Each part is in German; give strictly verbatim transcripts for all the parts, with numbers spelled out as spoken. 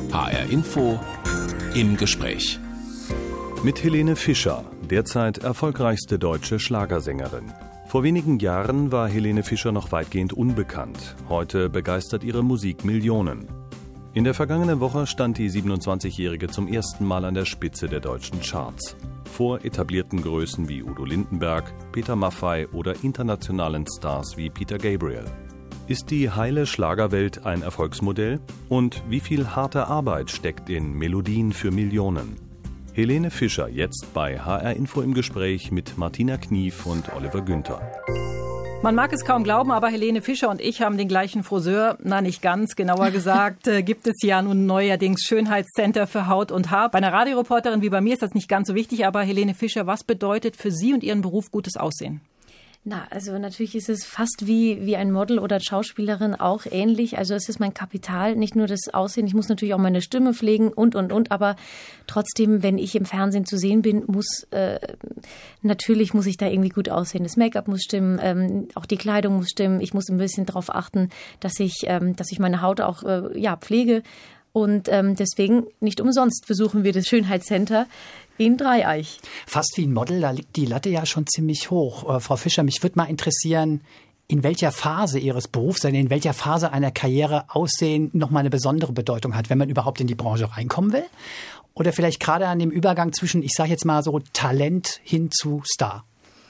H R Info im Gespräch. Mit Helene Fischer, derzeit erfolgreichste deutsche Schlagersängerin. Vor wenigen Jahren war Helene Fischer noch weitgehend unbekannt. Heute begeistert ihre Musik Millionen. In der vergangenen Woche stand die siebenundzwanzigjährige zum ersten Mal an der Spitze der deutschen Charts. Vor etablierten Größen wie Udo Lindenberg, Peter Maffay oder internationalen Stars wie Peter Gabriel. Ist die heile Schlagerwelt ein Erfolgsmodell? Und wie viel harte Arbeit steckt in Melodien für Millionen? Helene Fischer jetzt bei H R Info im Gespräch mit Martina Knief und Oliver Günther. Man mag es kaum glauben, aber Helene Fischer und ich haben den gleichen Friseur. Na, nicht ganz, genauer gesagt, äh, gibt es ja nun neuerdings Schönheitscenter für Haut und Haar. Bei einer Radioreporterin wie bei mir ist das nicht ganz so wichtig, aber Helene Fischer, was bedeutet für Sie und Ihren Beruf gutes Aussehen? Na, also natürlich ist es fast wie, wie ein Model oder Schauspielerin auch ähnlich. Also es ist mein Kapital, nicht nur das Aussehen. Ich muss natürlich auch meine Stimme pflegen und, und, und. Aber trotzdem, wenn ich im Fernsehen zu sehen bin, muss, äh, natürlich muss ich da irgendwie gut aussehen. Das Make-up muss stimmen, ähm, auch die Kleidung muss stimmen. Ich muss ein bisschen darauf achten, dass ich, ähm, dass ich meine Haut auch, äh, ja, pflege. Und ähm, deswegen, nicht umsonst, besuchen wir das Schönheitscenter in Dreieich. Fast wie ein Model, da liegt die Latte ja schon ziemlich hoch. Äh, Frau Fischer, mich würde mal interessieren, in welcher Phase Ihres Berufs, also in welcher Phase einer Karriere Aussehen nochmal eine besondere Bedeutung hat, wenn man überhaupt in die Branche reinkommen will? Oder vielleicht gerade an dem Übergang zwischen, ich sage jetzt mal so, Talent hin zu Star?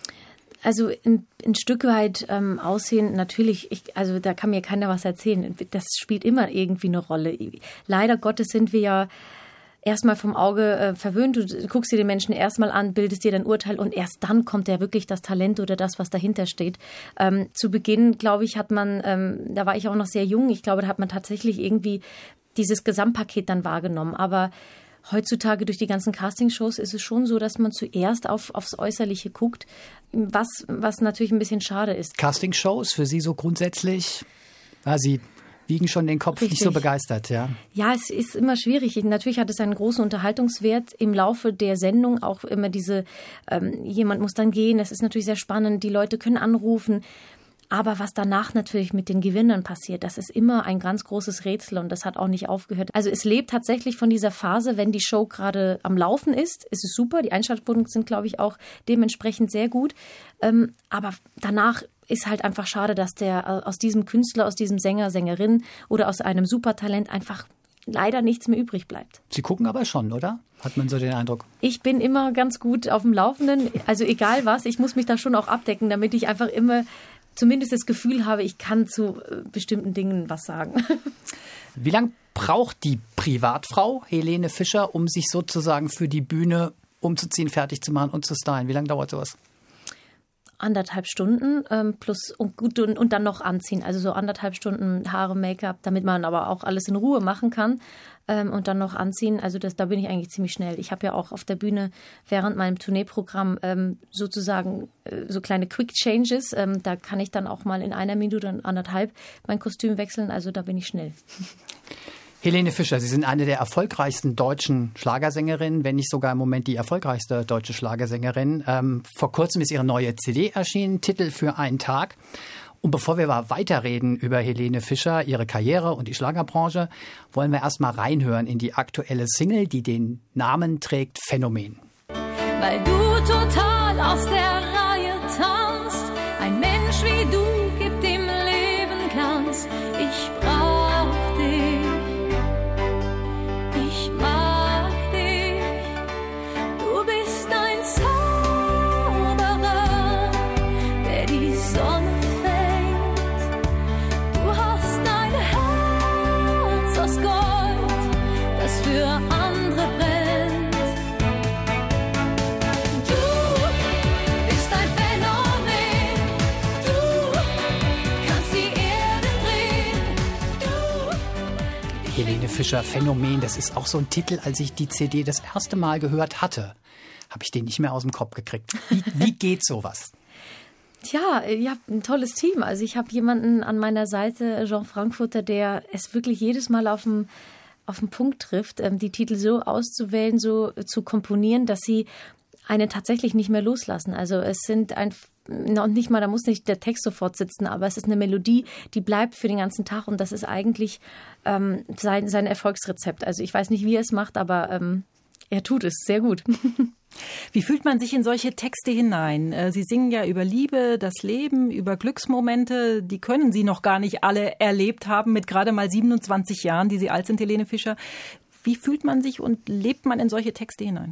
Also ein, ein Stück weit ähm, Aussehen, natürlich, ich, also da kann mir keiner was erzählen. Das spielt immer irgendwie eine Rolle. Leider Gottes sind wir ja erstmal vom Auge äh, verwöhnt. Du guckst dir den Menschen erstmal an, bildest dir dein Urteil und erst dann kommt ja wirklich das Talent oder das, was dahinter steht. Ähm, zu Beginn, glaube ich, hat man, ähm, da war ich auch noch sehr jung, ich glaube, da hat man tatsächlich irgendwie dieses Gesamtpaket dann wahrgenommen. Aber heutzutage durch die ganzen Castingshows ist es schon so, dass man zuerst auf, aufs Äußerliche guckt, was, was natürlich ein bisschen schade ist. Castingshows für Sie so grundsätzlich? Ja, Sie wiegen schon den Kopf, Richtig. Nicht so begeistert, ja? Ja, es ist immer schwierig. Natürlich hat es einen großen Unterhaltungswert im Laufe der Sendung. Auch immer diese, ähm, jemand muss dann gehen. Das ist natürlich sehr spannend. Die Leute können anrufen. Aber was danach natürlich mit den Gewinnern passiert, das ist immer ein ganz großes Rätsel und das hat auch nicht aufgehört. Also es lebt tatsächlich von dieser Phase, wenn die Show gerade am Laufen ist, ist es super. Die Einschaltquoten sind, glaube ich, auch dementsprechend sehr gut. Ähm, aber danach ist halt einfach schade, dass der aus diesem Künstler, aus diesem Sänger, Sängerin oder aus einem Supertalent einfach leider nichts mehr übrig bleibt. Sie gucken aber schon, oder? Hat man so den Eindruck? Ich bin immer ganz gut auf dem Laufenden. Also egal was, ich muss mich da schon auch abdecken, damit ich einfach immer zumindest das Gefühl habe, ich kann zu bestimmten Dingen was sagen. Wie lange braucht die Privatfrau Helene Fischer, um sich sozusagen für die Bühne umzuziehen, fertig zu machen und zu stylen? Wie lange dauert sowas? Anderthalb Stunden ähm, plus und gut und, und dann noch anziehen. Also so anderthalb Stunden Haare, Make-up, damit man aber auch alles in Ruhe machen kann ähm, und dann noch anziehen. Also das, da bin ich eigentlich ziemlich schnell. Ich habe ja auch auf der Bühne während meinem Tourneeprogramm ähm, sozusagen äh, so kleine Quick Changes. Ähm, da kann ich dann auch mal in einer Minute und anderthalb mein Kostüm wechseln. Also da bin ich schnell. Helene Fischer, Sie sind eine der erfolgreichsten deutschen Schlagersängerinnen, wenn nicht sogar im Moment die erfolgreichste deutsche Schlagersängerin. Ähm, vor kurzem ist ihre neue C D erschienen, Titel für einen Tag. Und bevor wir mal weiterreden über Helene Fischer, ihre Karriere und die Schlagerbranche, wollen wir erst mal reinhören in die aktuelle Single, die den Namen trägt Phänomen. Weil du total aus der Reihe tanzt, ein Mensch wie du gibt dem Leben Glanz. Ich brauch für andere brennt. Du bist ein Phänomen. Du kannst die Erde drehen. Du. Helene Fischer, Phänomen, das ist auch so ein Titel, als ich die C D das erste Mal gehört hatte, habe ich den nicht mehr aus dem Kopf gekriegt. Wie, wie geht sowas? Tja, ihr habt ein tolles Team. Also ich habe jemanden an meiner Seite, Jean Frankfurter, der es wirklich jedes Mal auf dem auf den Punkt trifft, die Titel so auszuwählen, so zu komponieren, dass sie einen tatsächlich nicht mehr loslassen. Also es sind ein, noch nicht mal, da muss nicht der Text sofort sitzen, aber es ist eine Melodie, die bleibt für den ganzen Tag und das ist eigentlich ähm, sein, sein Erfolgsrezept. Also ich weiß nicht, wie er es macht, aber ähm, er tut es sehr gut. Wie fühlt man sich in solche Texte hinein? Sie singen ja über Liebe, das Leben, über Glücksmomente. Die können Sie noch gar nicht alle erlebt haben mit gerade mal siebenundzwanzig Jahren, die Sie alt sind, Helene Fischer. Wie fühlt man sich und lebt man in solche Texte hinein?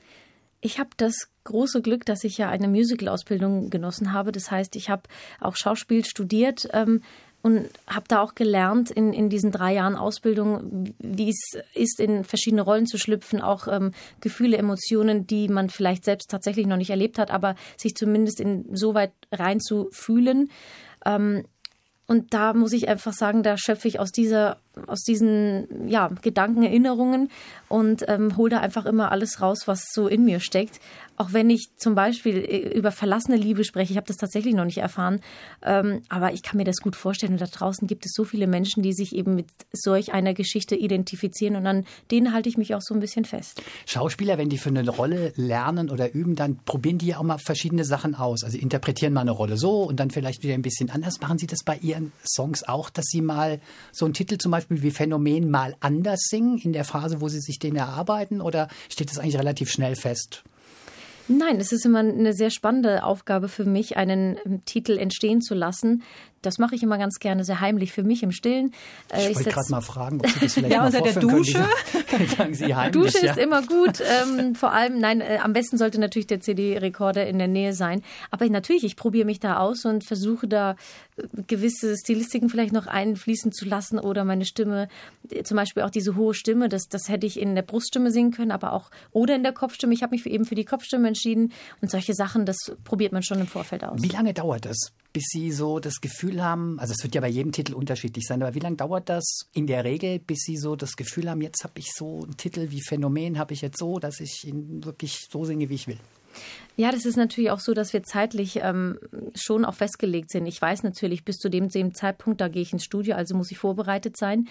Ich habe das große Glück, dass ich ja eine Musical-Ausbildung genossen habe. Das heißt, ich habe auch Schauspiel studiert ähm, und habe da auch gelernt in, in diesen drei Jahren Ausbildung, wie es ist, in verschiedene Rollen zu schlüpfen, auch ähm, Gefühle, Emotionen, die man vielleicht selbst tatsächlich noch nicht erlebt hat, aber sich zumindest insoweit rein zu fühlen. Ähm, und da muss ich einfach sagen, da schöpfe ich aus dieser, aus diesen ja, Gedanken, Erinnerungen und ähm, hole da einfach immer alles raus, was so in mir steckt. Auch wenn ich zum Beispiel über verlassene Liebe spreche, ich habe das tatsächlich noch nicht erfahren, ähm, aber ich kann mir das gut vorstellen. Und da draußen gibt es so viele Menschen, die sich eben mit solch einer Geschichte identifizieren und an denen halte ich mich auch so ein bisschen fest. Schauspieler, wenn die für eine Rolle lernen oder üben, dann probieren die ja auch mal verschiedene Sachen aus. Also interpretieren mal eine Rolle so und dann vielleicht wieder ein bisschen anders. Machen Sie das bei Ihren Songs auch, dass Sie mal so einen Titel zum Beispiel wie Phänomen mal anders singen in der Phase, wo Sie sich den erarbeiten, oder steht das eigentlich relativ schnell fest? Nein, es ist immer eine sehr spannende Aufgabe für mich, einen Titel entstehen zu lassen. Das mache ich immer ganz gerne sehr heimlich für mich im Stillen. Ich, ich wollte gerade mal fragen, ob Sie das vielleicht ja, mal unter der Dusche? Können. Sagen Sie heimlich, Dusche ja. ist immer gut. Ähm, vor allem, nein, äh, am besten sollte natürlich der C D-Rekorder in der Nähe sein. Aber natürlich, ich probiere mich da aus und versuche da äh, gewisse Stilistiken vielleicht noch einfließen zu lassen oder meine Stimme, äh, zum Beispiel auch diese hohe Stimme, das, das hätte ich in der Bruststimme singen können, aber auch oder in der Kopfstimme. Ich habe mich für, eben für die Kopfstimme entschieden und solche Sachen, das probiert man schon im Vorfeld aus. Wie lange dauert das, bis Sie so das Gefühl haben, also es wird ja bei jedem Titel unterschiedlich sein, aber wie lange dauert das in der Regel, bis Sie so das Gefühl haben, jetzt habe ich so einen Titel wie Phänomen, habe ich jetzt so, dass ich ihn wirklich so singe, wie ich will? Ja, das ist natürlich auch so, dass wir zeitlich ähm, schon auch festgelegt sind. Ich weiß natürlich, bis zu dem, dem Zeitpunkt, da gehe ich ins Studio, also muss ich vorbereitet sein.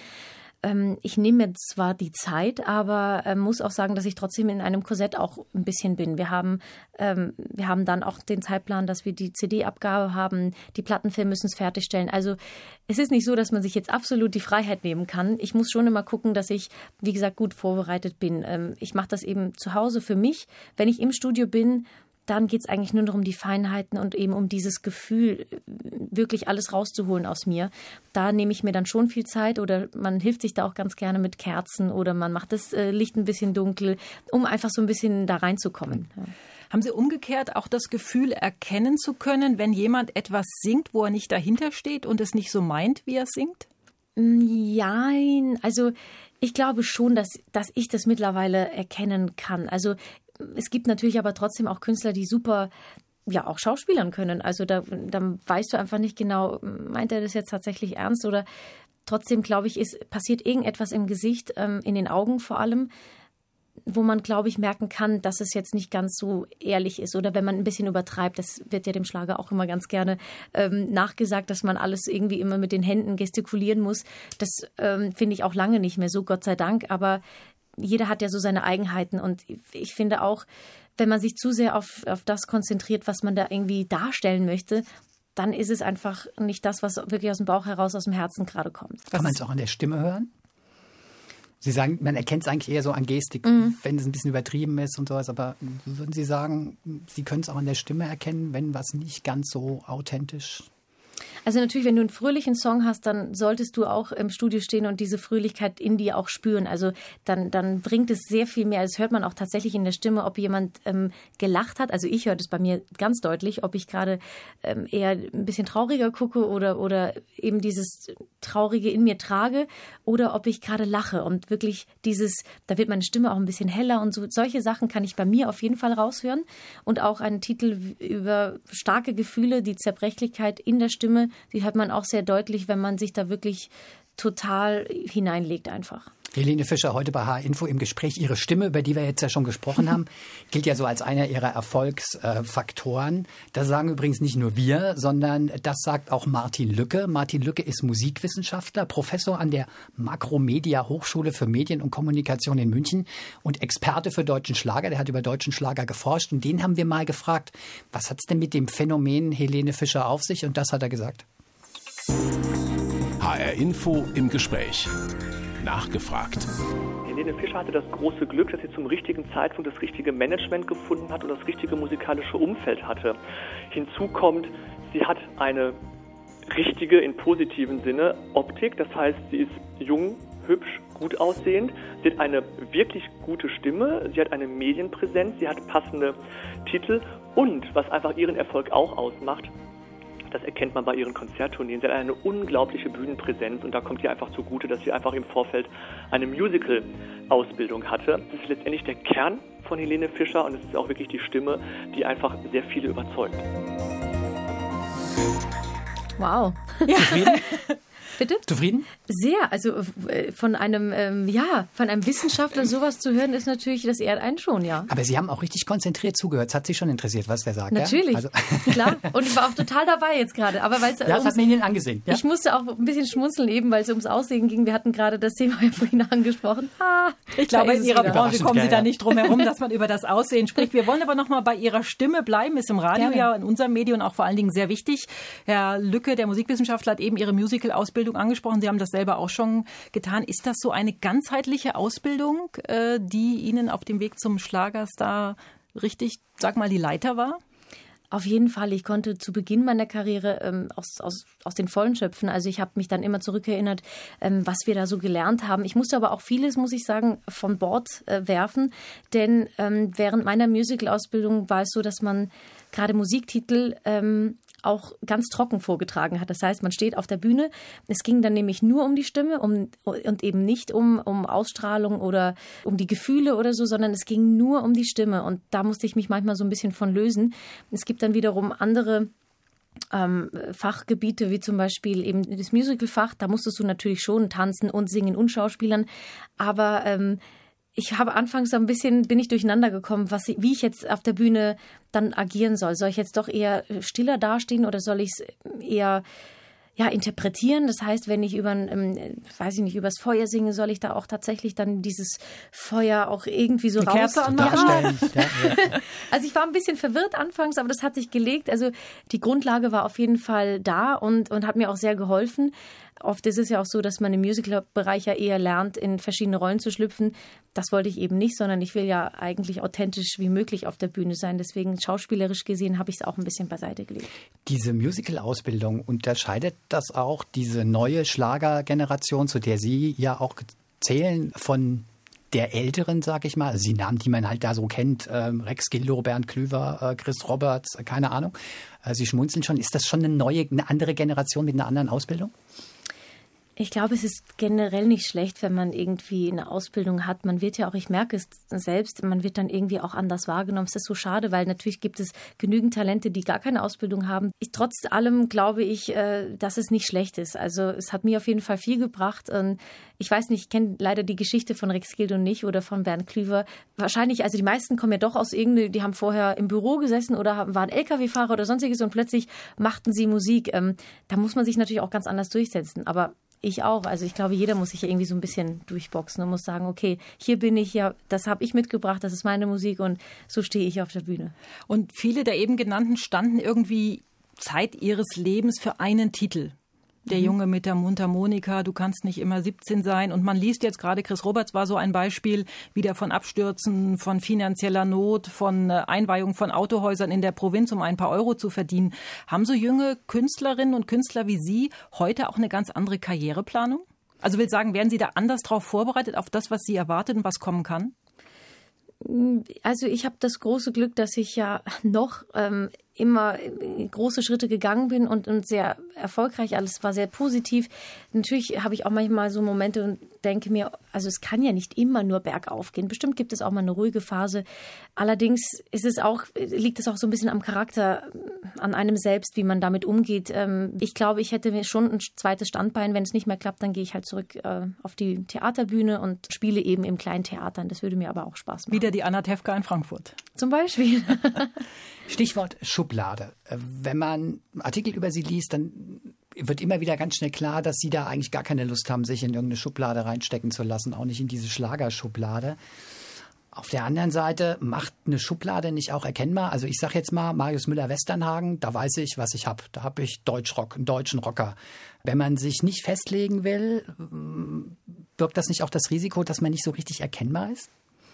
Ich nehme mir zwar die Zeit, aber äh, muss auch sagen, dass ich trotzdem in einem Korsett auch ein bisschen bin. Wir haben, ähm, wir haben dann auch den Zeitplan, dass wir die C D-Abgabe haben, die Plattenfirmen müssen es fertigstellen. Also es ist nicht so, dass man sich jetzt absolut die Freiheit nehmen kann. Ich muss schon immer gucken, dass ich, wie gesagt, gut vorbereitet bin. Ähm, ich mache das eben zu Hause für mich. Wenn ich im Studio bin, dann geht es eigentlich nur noch um die Feinheiten und eben um dieses Gefühl, wirklich alles rauszuholen aus mir. Da nehme ich mir dann schon viel Zeit oder man hilft sich da auch ganz gerne mit Kerzen oder man macht das äh, Licht ein bisschen dunkel, um einfach so ein bisschen da reinzukommen. Ja. Haben Sie umgekehrt auch das Gefühl, erkennen zu können, wenn jemand etwas singt, wo er nicht dahinter steht und es nicht so meint, wie er singt? Ja, also ich glaube schon, dass, dass ich das mittlerweile erkennen kann. Also es gibt natürlich aber trotzdem auch Künstler, die super, ja, auch schauspielern können. Also da, da weißt du einfach nicht genau, meint er das jetzt tatsächlich ernst oder trotzdem, glaube ich, ist, passiert irgendetwas im Gesicht, ähm, in den Augen vor allem, wo man, glaube ich, merken kann, dass es jetzt nicht ganz so ehrlich ist. Oder wenn man ein bisschen übertreibt, das wird ja dem Schlager auch immer ganz gerne ähm, nachgesagt, dass man alles irgendwie immer mit den Händen gestikulieren muss. Das ähm, finde ich auch lange nicht mehr so, Gott sei Dank. Aber jeder hat ja so seine Eigenheiten und ich finde auch, wenn man sich zu sehr auf, auf das konzentriert, was man da irgendwie darstellen möchte, dann ist es einfach nicht das, was wirklich aus dem Bauch heraus, aus dem Herzen gerade kommt. Kann man es auch an der Stimme hören? Sie sagen, man erkennt es eigentlich eher so an Gestik, mhm. wenn es ein bisschen übertrieben ist und sowas, aber würden Sie sagen, Sie können es auch an der Stimme erkennen, wenn was nicht ganz so authentisch ist? Also natürlich, wenn du einen fröhlichen Song hast, dann solltest du auch im Studio stehen und diese Fröhlichkeit in dir auch spüren. Also dann, dann bringt es sehr viel mehr. Das hört man auch tatsächlich in der Stimme, ob jemand ähm, gelacht hat. Also ich höre das bei mir ganz deutlich, ob ich gerade ähm, eher ein bisschen trauriger gucke oder, oder eben dieses Traurige in mir trage oder ob ich gerade lache und wirklich dieses, da wird meine Stimme auch ein bisschen heller und so. Solche Sachen kann ich bei mir auf jeden Fall raushören. Und auch einen Titel über starke Gefühle, die Zerbrechlichkeit in der Stimme, die hört man auch sehr deutlich, wenn man sich da wirklich total hineinlegt einfach. Helene Fischer, heute bei H R-Info im Gespräch. Ihre Stimme, über die wir jetzt ja schon gesprochen haben, gilt ja so als einer Ihrer Erfolgsfaktoren. Das sagen übrigens nicht nur wir, sondern das sagt auch Martin Lücke. Martin Lücke ist Musikwissenschaftler, Professor an der Makromedia Hochschule für Medien und Kommunikation in München und Experte für deutschen Schlager. Der hat über deutschen Schlager geforscht und den haben wir mal gefragt, was hat es denn mit dem Phänomen Helene Fischer auf sich? Und das hat er gesagt. H R-Info im Gespräch. Nachgefragt. Helene Fischer hatte das große Glück, dass sie zum richtigen Zeitpunkt das richtige Management gefunden hat und das richtige musikalische Umfeld hatte. Hinzu kommt, sie hat eine richtige, in positiven Sinne, Optik. Das heißt, sie ist jung, hübsch, gut aussehend. Sie hat eine wirklich gute Stimme. Sie hat eine Medienpräsenz. Sie hat passende Titel. Und was einfach ihren Erfolg auch ausmacht, das erkennt man bei ihren Konzerttourneen. Sie hat eine unglaubliche Bühnenpräsenz und da kommt ihr einfach zugute, dass sie einfach im Vorfeld eine Musical-Ausbildung hatte. Das ist letztendlich der Kern von Helene Fischer und es ist auch wirklich die Stimme, die einfach sehr viele überzeugt. Wow. Ja. Zufrieden? Bitte? Zufrieden? Sehr. Also von einem, ähm, ja, von einem Wissenschaftler sowas zu hören, ist natürlich, das ehrt einen schon, ja. Aber Sie haben auch richtig konzentriert zugehört. Es hat Sie schon interessiert, was der sagt. Natürlich, ja? Also klar. Und ich war auch total dabei jetzt gerade. Aber weil's, ja, das hat mir Ihnen angesehen. Ja? Ich musste auch ein bisschen schmunzeln eben, weil es ums Aussehen ging. Wir hatten gerade das Thema ja vorhin angesprochen. Ah, ich glaube, in Ihrer Branche kommen Sie ja, da ja. nicht drum herum, dass man über das Aussehen spricht. Wir wollen aber noch mal bei Ihrer Stimme bleiben. Ist im Radio Gerne. ja in unserem Medium auch vor allen Dingen sehr wichtig. Herr Lücke, der Musikwissenschaftler, hat eben Ihre Musical-Ausbildung angesprochen. Sie haben das selber auch schon getan. Ist das so eine ganzheitliche Ausbildung, äh, die Ihnen auf dem Weg zum Schlagerstar richtig, sag mal, die Leiter war? Auf jeden Fall. Ich konnte zu Beginn meiner Karriere ähm, aus, aus, aus den Vollen schöpfen. Also ich habe mich dann immer zurückerinnert, ähm, was wir da so gelernt haben. Ich musste aber auch vieles, muss ich sagen, von Bord äh, werfen. Denn ähm, während meiner Musical-Ausbildung war es so, dass man gerade Musiktitel ähm, auch ganz trocken vorgetragen hat. Das heißt, man steht auf der Bühne. Es ging dann nämlich nur um die Stimme um, und eben nicht um, um Ausstrahlung oder um die Gefühle oder so, sondern es ging nur um die Stimme. Und da musste ich mich manchmal so ein bisschen von lösen. Es gibt dann wiederum andere ähm, Fachgebiete, wie zum Beispiel eben das Musicalfach. Da musstest du natürlich schon tanzen und singen und schauspielern. Aber ähm, ich habe anfangs so ein bisschen, bin ich durcheinander gekommen, was, wie ich jetzt auf der Bühne dann agieren soll. Soll ich jetzt doch eher stiller dastehen oder soll ich es eher ja, interpretieren? Das heißt, wenn ich über, ähm, weiß ich nicht, übers Feuer singe, soll ich da auch tatsächlich dann dieses Feuer auch irgendwie so Eine Kerze anmachen? Ja, ja. Also ich war ein bisschen verwirrt anfangs, aber das hat sich gelegt. Also die Grundlage war auf jeden Fall da und, und hat mir auch sehr geholfen. Oft ist es ja auch so, dass man im Musical-Bereich ja eher lernt, in verschiedene Rollen zu schlüpfen. Das wollte ich eben nicht, sondern ich will ja eigentlich authentisch wie möglich auf der Bühne sein. Deswegen schauspielerisch gesehen habe ich es auch ein bisschen beiseite gelegt. Diese Musical-Ausbildung, unterscheidet das auch diese neue Schlagergeneration, zu der Sie ja auch zählen, von der Älteren, sag ich mal, also die Namen, die man halt da so kennt, ähm, Rex Gildo, Bernd Klüver, äh, Chris Roberts, äh, keine Ahnung. Äh, Sie schmunzeln schon. Ist das schon eine neue, eine andere Generation mit einer anderen Ausbildung? Ich glaube, es ist generell nicht schlecht, wenn man irgendwie eine Ausbildung hat. Man wird ja auch, ich merke es selbst, man wird dann irgendwie auch anders wahrgenommen. Es ist so schade, weil natürlich gibt es genügend Talente, die gar keine Ausbildung haben. Ich, trotz allem glaube ich, dass es nicht schlecht ist. Also es hat mir auf jeden Fall viel gebracht. Und ich weiß nicht, ich kenne leider die Geschichte von Rex Gildo nicht oder von Bernd Klüver. Wahrscheinlich, also die meisten kommen ja doch aus irgendeine, die haben vorher im Büro gesessen oder waren L K W-Fahrer oder sonstiges und plötzlich machten sie Musik. Da muss man sich natürlich auch ganz anders durchsetzen. Aber ich auch. Also ich glaube, jeder muss sich irgendwie so ein bisschen durchboxen und muss sagen, okay, hier bin ich, ja, das habe ich mitgebracht, das ist meine Musik und so stehe ich auf der Bühne. Und viele der eben genannten standen irgendwie Zeit ihres Lebens für einen Titel. Der Junge mit der Mundharmonika, du kannst nicht immer siebzehn sein. Und man liest jetzt gerade, Chris Roberts war so ein Beispiel, wieder von Abstürzen, von finanzieller Not, von Einweihung von Autohäusern in der Provinz, um ein paar Euro zu verdienen. Haben so junge Künstlerinnen und Künstler wie Sie heute auch eine ganz andere Karriereplanung? Also will sagen, werden Sie da anders drauf vorbereitet, auf das, was Sie erwartet und was kommen kann? Also ich habe das große Glück, dass ich ja noch ähm, immer große Schritte gegangen bin und, und sehr erfolgreich. Alles war sehr positiv. Natürlich habe ich auch manchmal so Momente und denke mir, also es kann ja nicht immer nur bergauf gehen. Bestimmt gibt es auch mal eine ruhige Phase. Allerdings ist es auch, liegt es auch so ein bisschen am Charakter an einem selbst, wie man damit umgeht. Ähm, ich glaube, ich hätte mir schon ein zweites Standbein. Wenn es nicht mehr klappt, dann gehe ich halt zurück äh, auf die Theaterbühne und spiele eben im kleinen Theater. Das würde mir aber auch Spaß machen. Wieder die Anna Tefka in Frankfurt. Zum Beispiel. Stichwort Schublade. Wenn man Artikel über Sie liest, dann wird immer wieder ganz schnell klar, dass Sie da eigentlich gar keine Lust haben, sich in irgendeine Schublade reinstecken zu lassen, auch nicht in diese Schlagerschublade. Auf der anderen Seite macht eine Schublade nicht auch erkennbar? Also ich sage jetzt mal, Marius Müller-Westernhagen, da weiß ich, was ich habe. Da habe ich Deutschrock, einen deutschen Rocker. Wenn man sich nicht festlegen will, birgt das nicht auch das Risiko, dass man nicht so richtig erkennbar ist?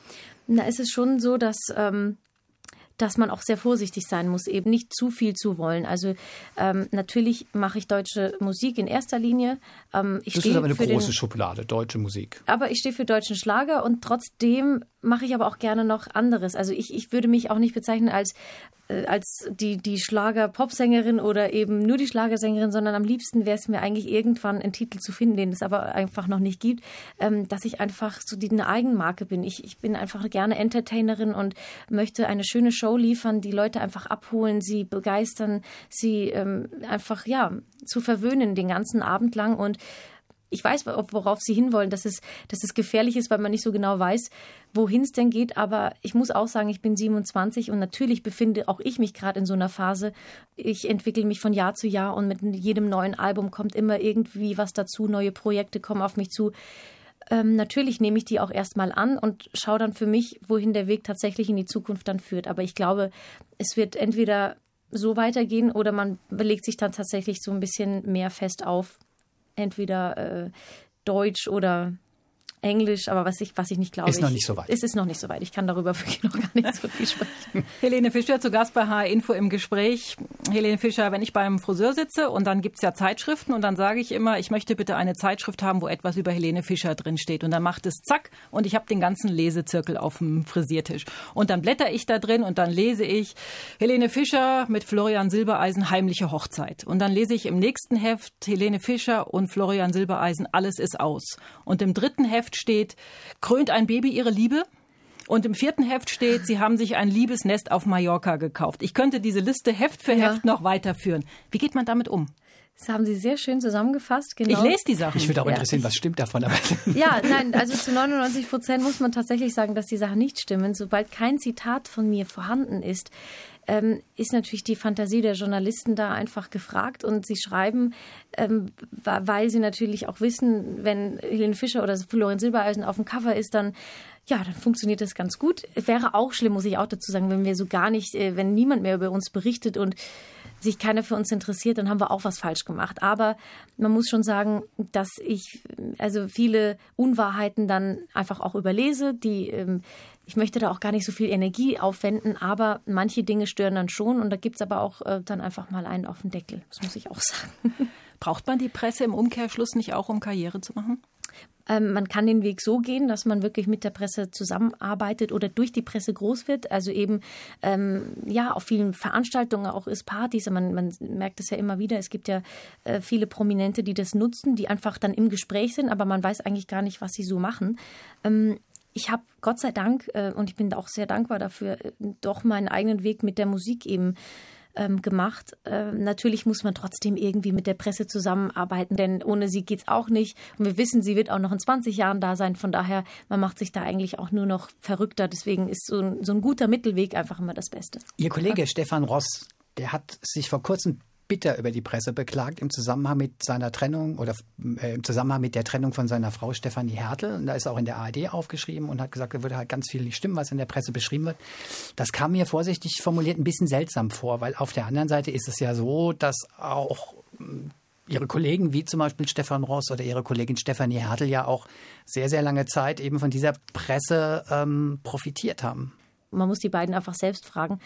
Na, es ist schon so, dass... Ähm dass man auch sehr vorsichtig sein muss, eben nicht zu viel zu wollen. Also ähm, natürlich mache ich deutsche Musik in erster Linie. Ähm, ich das ist aber eine große den, Schublade, deutsche Musik. Aber ich stehe für deutschen Schlager und trotzdem mache ich aber auch gerne noch anderes. Also ich, ich würde mich auch nicht bezeichnen als, äh, als die, die Schlager-Popsängerin oder eben nur die Schlagersängerin, sondern am liebsten wäre es mir eigentlich irgendwann einen Titel zu finden, den es aber einfach noch nicht gibt, ähm, dass ich einfach so die, eine Eigenmarke bin. Ich, ich bin einfach gerne Entertainerin und möchte eine schöne Show liefern, die Leute einfach abholen, sie begeistern, sie ähm, einfach ja zu verwöhnen den ganzen Abend lang. Und ich weiß, worauf Sie hinwollen, dass es, dass es gefährlich ist, weil man nicht so genau weiß, wohin es denn geht. Aber ich muss auch sagen, ich bin siebenundzwanzig und natürlich befinde auch ich mich gerade in so einer Phase. Ich entwickle mich von Jahr zu Jahr und mit jedem neuen Album kommt immer irgendwie was dazu, neue Projekte kommen auf mich zu. Ähm, natürlich nehme ich die auch erstmal an und schaue dann für mich, wohin der Weg tatsächlich in die Zukunft dann führt. Aber ich glaube, es wird entweder so weitergehen oder man legt sich dann tatsächlich so ein bisschen mehr fest auf. Entweder äh, Deutsch oder Englisch, aber was ich, was ich nicht glaube. Ist noch nicht so weit. Es ist noch nicht so weit. Ich kann darüber wirklich noch gar nicht so viel sprechen. Helene Fischer zu Gast bei H R Info im Gespräch. Helene Fischer, wenn ich beim Friseur sitze und dann gibt's ja Zeitschriften und dann sage ich immer, ich möchte bitte eine Zeitschrift haben, wo etwas über Helene Fischer drin steht. Und dann macht es zack und ich habe den ganzen Lesezirkel auf dem Frisiertisch. Und dann blätter ich da drin und dann lese ich Helene Fischer mit Florian Silbereisen, heimliche Hochzeit. Und dann lese ich im nächsten Heft Helene Fischer und Florian Silbereisen, alles ist aus. Und im dritten Heft steht, krönt ein Baby ihre Liebe? Und im vierten Heft steht, sie haben sich ein Liebesnest auf Mallorca gekauft. Ich könnte diese Liste Heft für ja. Heft noch weiterführen. Wie geht man damit um? Das haben Sie sehr schön zusammengefasst. Genau. Ich lese die Sachen. Ich würde auch ja, interessieren, ich, was stimmt davon. Aber ja, nein, also zu neunundneunzig Prozent muss man tatsächlich sagen, dass die Sachen nicht stimmen. Sobald kein Zitat von mir vorhanden ist, ähm, ist natürlich die Fantasie der Journalisten da einfach gefragt. Und sie schreiben, ähm, weil sie natürlich auch wissen, wenn Helene Fischer oder Florian Silbereisen auf dem Cover ist, dann ja, dann funktioniert das ganz gut. Wäre auch schlimm, muss ich auch dazu sagen, wenn wir so gar nicht, wenn niemand mehr über uns berichtet und sich keiner für uns interessiert, dann haben wir auch was falsch gemacht. Aber man muss schon sagen, dass ich also viele Unwahrheiten dann einfach auch überlese, die ähm, ich möchte da auch gar nicht so viel Energie aufwenden, aber manche Dinge stören dann schon und da gibt es aber auch äh, dann einfach mal einen auf den Deckel. Das muss ich auch sagen. Braucht man die Presse im Umkehrschluss nicht auch, um Karriere zu machen? Ähm, man kann den Weg so gehen, dass man wirklich mit der Presse zusammenarbeitet oder durch die Presse groß wird. Also eben ähm, ja auf vielen Veranstaltungen auch ist Partys. Man, man merkt es ja immer wieder. Es gibt ja äh, viele Prominente, die das nutzen, die einfach dann im Gespräch sind, aber man weiß eigentlich gar nicht, was sie so machen. Ähm, Ich habe Gott sei Dank, äh, und ich bin auch sehr dankbar dafür, äh, doch meinen eigenen Weg mit der Musik eben ähm, gemacht. Äh, natürlich muss man trotzdem irgendwie mit der Presse zusammenarbeiten, denn ohne sie geht's auch nicht. Und wir wissen, sie wird auch noch in zwanzig Jahren da sein. Von daher, man macht sich da eigentlich auch nur noch verrückter. Deswegen ist so ein, so ein guter Mittelweg einfach immer das Beste. Ihr Kollege Stefan Ross, der hat sich vor kurzem bitter über die Presse beklagt im Zusammenhang mit seiner Trennung oder äh, im Zusammenhang mit der Trennung von seiner Frau Stefanie Hertel. Und da ist er auch in der A R D aufgeschrieben und hat gesagt, da würde halt ganz viel nicht stimmen, was in der Presse beschrieben wird. Das kam mir vorsichtig formuliert ein bisschen seltsam vor, weil auf der anderen Seite ist es ja so, dass auch Ihre Kollegen wie zum Beispiel Stefan Ross oder Ihre Kollegin Stefanie Hertel ja auch sehr, sehr lange Zeit eben von dieser Presse ähm, profitiert haben. Man muss die beiden einfach selbst fragen.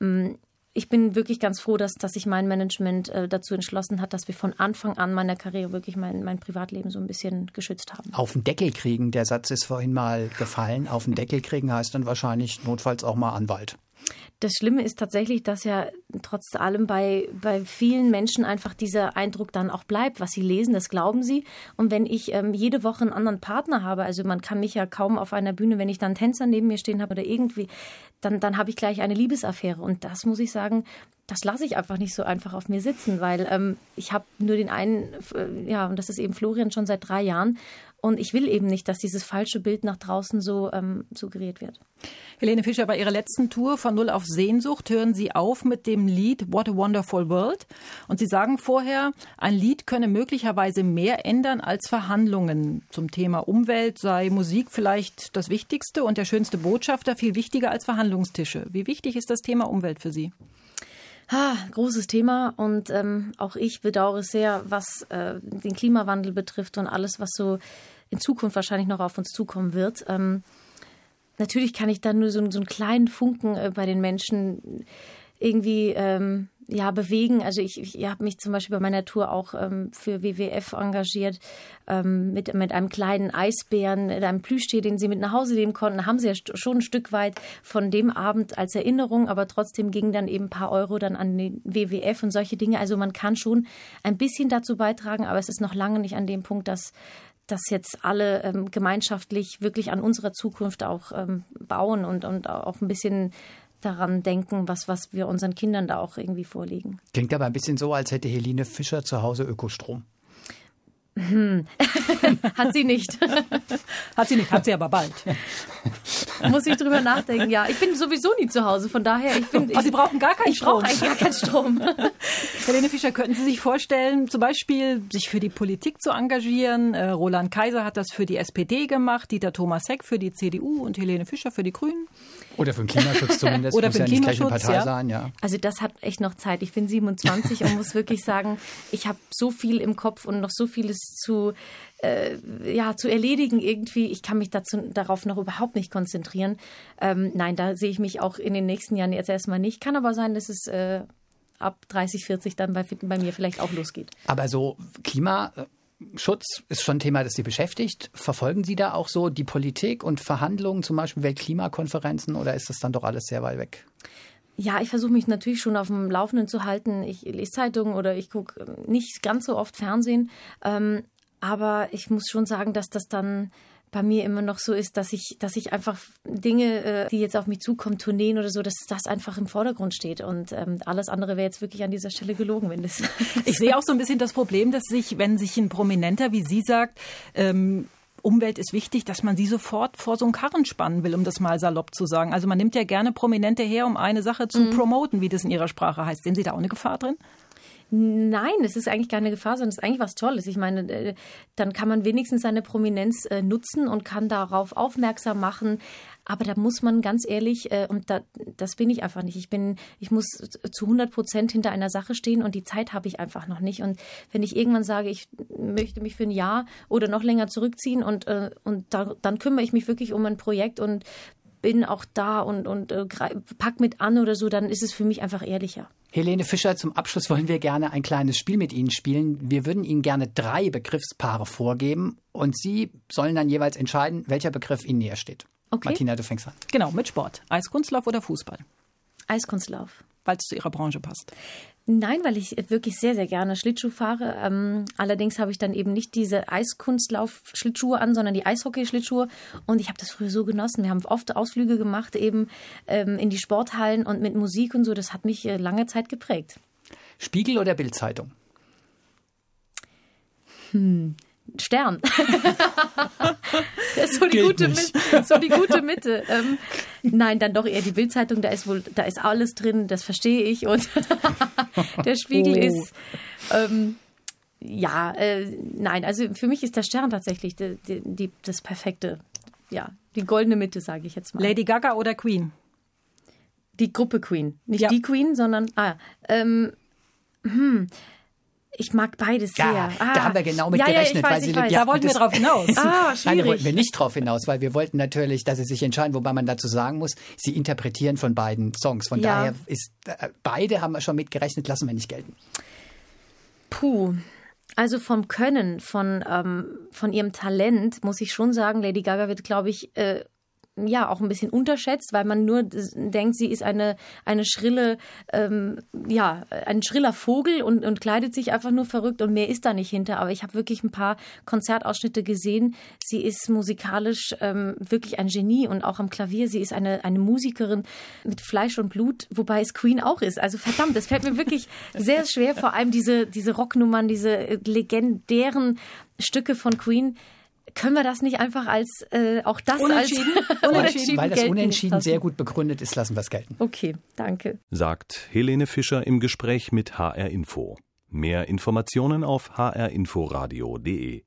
Ich bin wirklich ganz froh, dass, dass sich mein Management äh, dazu entschlossen hat, dass wir von Anfang an meiner Karriere wirklich mein, mein Privatleben so ein bisschen geschützt haben. Auf den Deckel kriegen, der Satz ist vorhin mal gefallen. Auf den Deckel kriegen heißt dann wahrscheinlich notfalls auch mal Anwalt. Das Schlimme ist tatsächlich, dass ja trotz allem bei, bei vielen Menschen einfach dieser Eindruck dann auch bleibt. Was sie lesen, das glauben sie. Und wenn ich ähm, jede Woche einen anderen Partner habe, also man kann mich ja kaum auf einer Bühne, wenn ich dann einen Tänzer neben mir stehen habe oder irgendwie, dann, dann habe ich gleich eine Liebesaffäre. Und das muss ich sagen, das lasse ich einfach nicht so einfach auf mir sitzen, weil ähm, ich habe nur den einen, äh, ja, und das ist eben Florian schon seit drei Jahren. Und ich will eben nicht, dass dieses falsche Bild nach draußen so ähm, suggeriert wird. Helene Fischer, bei Ihrer letzten Tour von Null auf Sehnsucht hören Sie auf mit dem Lied What a Wonderful World. Und Sie sagen vorher, ein Lied könne möglicherweise mehr ändern als Verhandlungen. Zum Thema Umwelt sei Musik vielleicht das Wichtigste und der schönste Botschafter viel wichtiger als Verhandlungstische. Wie wichtig ist das Thema Umwelt für Sie? Ha, großes Thema und ähm, auch ich bedauere sehr, was äh, den Klimawandel betrifft und alles, was so in Zukunft wahrscheinlich noch auf uns zukommen wird. Ähm, natürlich kann ich dann nur so, so einen kleinen Funken äh, bei den Menschen irgendwie ähm, ja, bewegen. Also ich, ich habe mich zum Beispiel bei meiner Tour auch ähm, für W W F engagiert, ähm, mit, mit einem kleinen Eisbären, mit einem Plüschtier, den sie mit nach Hause nehmen konnten. Haben sie ja st- schon ein Stück weit von dem Abend als Erinnerung, aber trotzdem gingen dann eben ein paar Euro dann an den W W F und solche Dinge. Also man kann schon ein bisschen dazu beitragen, aber es ist noch lange nicht an dem Punkt, dass dass jetzt alle ähm, gemeinschaftlich wirklich an unserer Zukunft auch ähm, bauen und, und auch ein bisschen daran denken, was, was wir unseren Kindern da auch irgendwie vorlegen. Klingt aber ein bisschen so, als hätte Helene Fischer zu Hause Ökostrom. Hm. Hat sie nicht. Hat sie nicht, hat sie aber bald. Muss ich drüber nachdenken, ja. Ich bin sowieso nie zu Hause, von daher, ich bin... Oh, Sie brauchen gar keinen ich Strom. Ich brauche eigentlich gar keinen Strom. Helene Fischer, könnten Sie sich vorstellen, zum Beispiel sich für die Politik zu engagieren? Äh, Roland Kaiser hat das für die S P D gemacht, Dieter Thomas Heck für die C D U und Helene Fischer für die Grünen. Oder für den Klimaschutz zumindest. Oder muss für den ja nicht gleich eine Klimaschutz, Partei ja. sein, ja. Also das hat echt noch Zeit. Ich bin siebenundzwanzig und muss wirklich sagen, ich habe so viel im Kopf und noch so vieles zu... Äh, ja, zu erledigen irgendwie. Ich kann mich dazu, darauf noch überhaupt nicht konzentrieren. Ähm, nein, da sehe ich mich auch in den nächsten Jahren jetzt erstmal nicht. Kann aber sein, dass es äh, ab dreißig, vierzig dann bei, bei mir vielleicht auch losgeht. Aber so Klimaschutz ist schon ein Thema, das Sie beschäftigt. Verfolgen Sie da auch so die Politik und Verhandlungen, zum Beispiel Weltklimakonferenzen, oder ist das dann doch alles sehr weit weg? Ja, ich versuche mich natürlich schon auf dem Laufenden zu halten. Ich lese Zeitungen oder ich gucke nicht ganz so oft Fernsehen. Ähm, Aber ich muss schon sagen, dass das dann bei mir immer noch so ist, dass ich, dass ich einfach Dinge, die jetzt auf mich zukommen, Tourneen oder so, dass das einfach im Vordergrund steht. Und ähm, alles andere wäre jetzt wirklich an dieser Stelle gelogen, wenn das... Ich sehe auch so ein bisschen das Problem, dass sich, wenn sich ein Prominenter wie Sie sagt, ähm, Umwelt ist wichtig, dass man sie sofort vor so einen Karren spannen will, um das mal salopp zu sagen. Also man nimmt ja gerne Prominente her, um eine Sache zu mhm. promoten, wie das in Ihrer Sprache heißt. Sehen Sie da auch eine Gefahr drin? Nein, es ist eigentlich keine Gefahr, sondern es ist eigentlich was Tolles. Ich meine, dann kann man wenigstens seine Prominenz nutzen und kann darauf aufmerksam machen. Aber da muss man ganz ehrlich, und da, das bin ich einfach nicht. Ich bin, ich muss zu hundert Prozent hinter einer Sache stehen und die Zeit habe ich einfach noch nicht. Und wenn ich irgendwann sage, ich möchte mich für ein Jahr oder noch länger zurückziehen und, und da, dann kümmere ich mich wirklich um ein Projekt und bin auch da und, und äh, pack mit an oder so, dann ist es für mich einfach ehrlicher. Helene Fischer, zum Abschluss wollen wir gerne ein kleines Spiel mit Ihnen spielen. Wir würden Ihnen gerne drei Begriffspaare vorgeben und Sie sollen dann jeweils entscheiden, welcher Begriff Ihnen näher steht. Okay. Martina, du fängst an. Genau, mit Sport. Eiskunstlauf oder Fußball? Eiskunstlauf. Weil es zu Ihrer Branche passt. Nein, weil ich wirklich sehr, sehr gerne Schlittschuh fahre. Ähm, allerdings habe ich dann eben nicht diese Eiskunstlauf-Schlittschuhe an, sondern die Eishockey-Schlittschuhe. Und ich habe das früher so genossen. Wir haben oft Ausflüge gemacht, eben ähm, in die Sporthallen und mit Musik und so. Das hat mich äh, lange Zeit geprägt. Spiegel oder Bild-Zeitung? Hm. Stern. Das ist so die, Gilt gute, nicht. Mitte, so die gute Mitte. Ähm, nein, dann doch eher die Bild-Zeitung. Da ist wohl, da ist alles drin, das verstehe ich. Und der Spiegel oh. ist, ähm, ja, äh, nein, also für mich ist der Stern tatsächlich die, die, die, das perfekte, ja, die goldene Mitte, sage ich jetzt mal. Lady Gaga oder Queen? Die Gruppe Queen. Nicht ja. die Queen, sondern, ah, ähm, hm, ich mag beides sehr. Ja, ah, da haben wir genau mit ja, gerechnet. Ja, ich weiß, weil Sie, ich weiß. ja, da wollten wir drauf hinaus. Ah, schwierig. Nein, da wollten wir nicht drauf hinaus, weil wir wollten natürlich, dass Sie sich entscheiden, wobei man dazu sagen muss, Sie interpretieren von beiden Songs. Von ja. daher ist, äh, beide haben wir schon mitgerechnet, lassen wir nicht gelten. Puh. Also vom Können, von, ähm, von ihrem Talent muss ich schon sagen, Lady Gaga wird, glaube ich, äh, ja auch ein bisschen unterschätzt, weil man nur denkt, sie ist eine, eine schrille, ähm, ja, ein schriller Vogel und, und kleidet sich einfach nur verrückt und mehr ist da nicht hinter. Aber ich habe wirklich ein paar Konzertausschnitte gesehen. Sie ist musikalisch ähm, wirklich ein Genie und auch am Klavier. Sie ist eine, eine Musikerin mit Fleisch und Blut, wobei es Queen auch ist. Also verdammt, das fällt mir wirklich sehr schwer. Vor allem diese, diese Rocknummern, diese legendären Stücke von Queen. Können wir das nicht einfach als äh, auch das Unentschieden? als Unentschieden Weil das gelten Unentschieden lassen? sehr gut begründet ist, lassen wir es gelten. Okay, danke. Sagt Helene Fischer im Gespräch mit H R Info. Mehr Informationen auf h r info radio punkt d e.